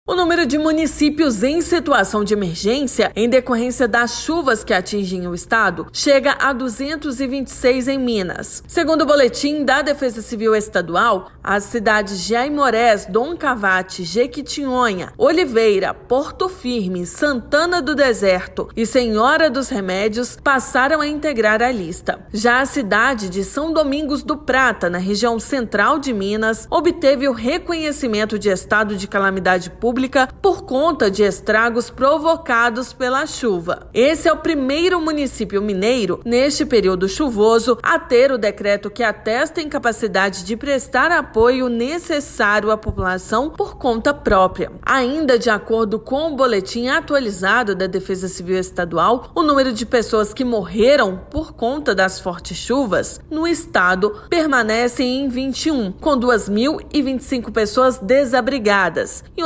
O número de municípios em situação de emergência em decorrência das chuvas que atingem o estado chega a 226 em Minas. Segundo o boletim da Defesa Civil Estadual, as cidades de Aimorés, Dom Cavate, Jequitinhonha, Oliveira, Porto Firme, Santana do Deserto e Senhora dos Remédios passaram a integrar a lista. Já a cidade de São Domingos do Prata, na região central de Minas, obteve o reconhecimento de estado de calamidade pública por conta de estragos provocados pela chuva. Esse é o primeiro município mineiro, neste período chuvoso, a ter o decreto que atesta a incapacidade de prestar apoio necessário à população por conta própria. Ainda de acordo com o boletim atualizado da Defesa Civil Estadual, o número de pessoas que morreram por conta das fortes chuvas no estado permanece em 21, com 2.025 pessoas desabrigadas e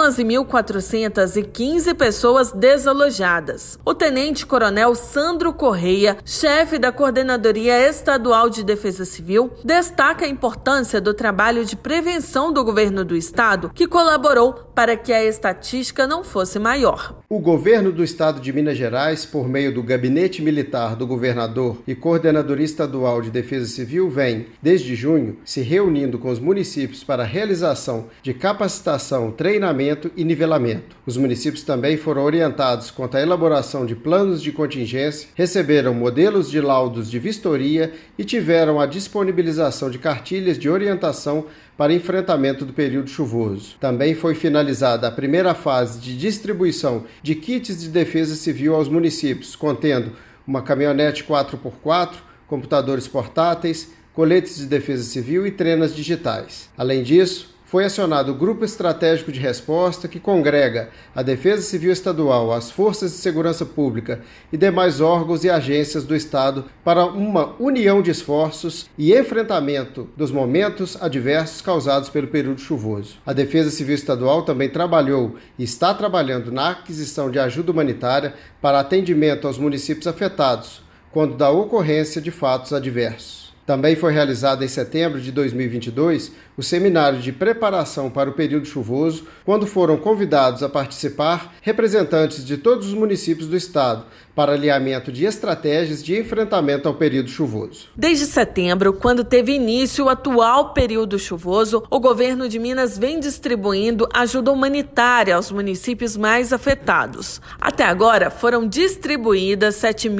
11.415 pessoas desalojadas. O tenente-coronel Sandro Correia, chefe da Coordenadoria Estadual de Defesa Civil, destaca a importância do trabalho de prevenção do governo do estado, que colaborou para que a estatística não fosse maior. O governo do estado de Minas Gerais, por meio do Gabinete Militar do Governador e Coordenadoria Estadual de Defesa Civil, vem, desde junho, se reunindo com os municípios para a realização de capacitação, treinamento e nivelamento. Os municípios também foram orientados quanto à elaboração de planos de contingência, receberam modelos de laudos de vistoria e tiveram a disponibilização de cartilhas de orientação para enfrentamento do período chuvoso. Também foi finalizada a primeira fase de distribuição de kits de defesa civil aos municípios, contendo uma caminhonete 4x4, computadores portáteis, coletes de defesa civil e trenas digitais. Além disso, foi acionado o Grupo Estratégico de Resposta, que congrega a Defesa Civil Estadual, as Forças de Segurança Pública e demais órgãos e agências do Estado para uma união de esforços e enfrentamento dos momentos adversos causados pelo período chuvoso. A Defesa Civil Estadual também trabalhou e está trabalhando na aquisição de ajuda humanitária para atendimento aos municípios afetados, quando da ocorrência de fatos adversos. Também foi realizado em setembro de 2022 o seminário de preparação para o período chuvoso, quando foram convidados a participar representantes de todos os municípios do estado para alinhamento de estratégias de enfrentamento ao período chuvoso. Desde setembro, quando teve início o atual período chuvoso, o governo de Minas vem distribuindo ajuda humanitária aos municípios mais afetados. Até agora, foram distribuídas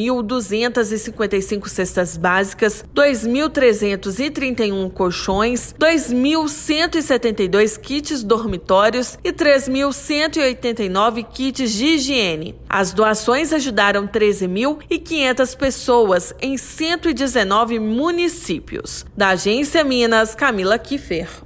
7.255 cestas básicas, 2.331 colchões, 2.172 kits dormitórios e 3.189 kits de higiene. As doações ajudaram 13.500 pessoas em 119 municípios. Da Agência Minas, Camila Kiffer.